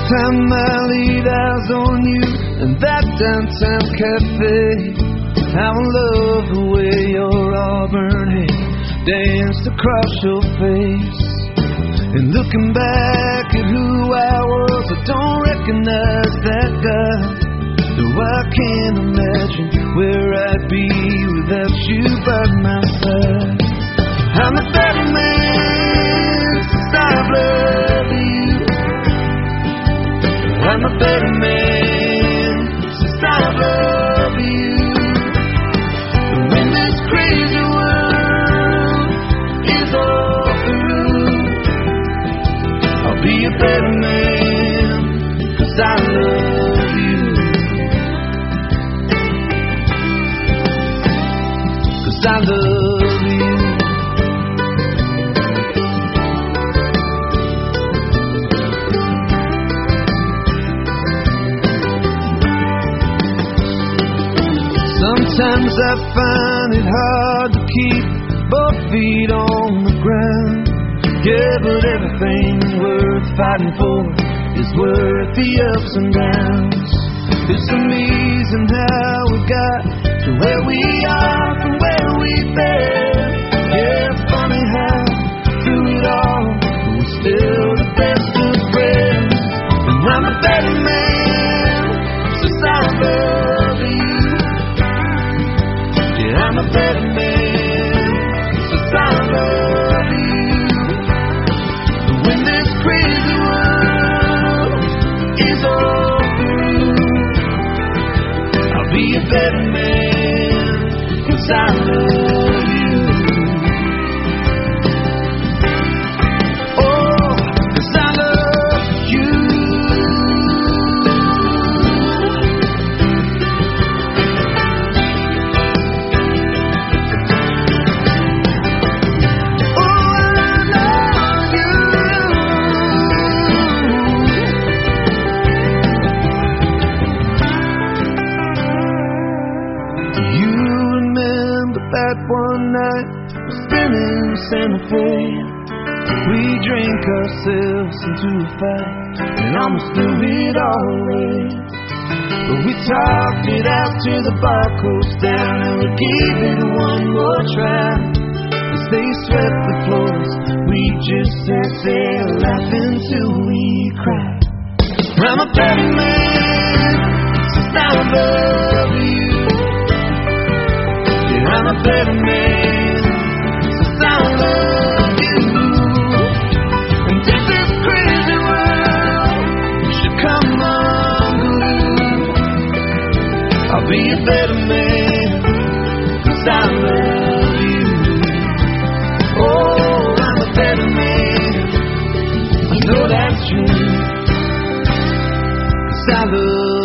time I laid eyes on you in that downtown cafe, how I love the way your auburn hair danced across your face. And looking back at who I was, I don't recognize that guy. No, I can't imagine where I'd be without you by my side. I'm a better man since I've loved you. I'm a better man since I've loved you. And when this crazy world is all through, I'll be a better man 'cause I love you. 'Cause I love you. Sometimes I find it hard to keep both feet on the ground. Yeah, but everything worth fighting for is worth the ups and downs. It's amazing how we got to where we are from where we've been. Yeah, it's funny how through it all we're still the best of friends. And I'm a better man since I love you. Yeah, I'm a better man since I love you. But when this crazy world is all through, I'll be a better man 'cause I love you. Oh, 'cause I love you. That one night, we're spinning Santa Fe. We drank ourselves into a fight and almost threw it all away. But we talked it out to the bar closed down and we gave it one more try. As they swept the floors, we just sat there laughing till we cried. I'm a better man since I love you. I'm a better man since I love you. And if this crazy world should come unglued, I'll be a better man 'cause I love you. Oh, I'm a better man, I know that's true 'cause I love you.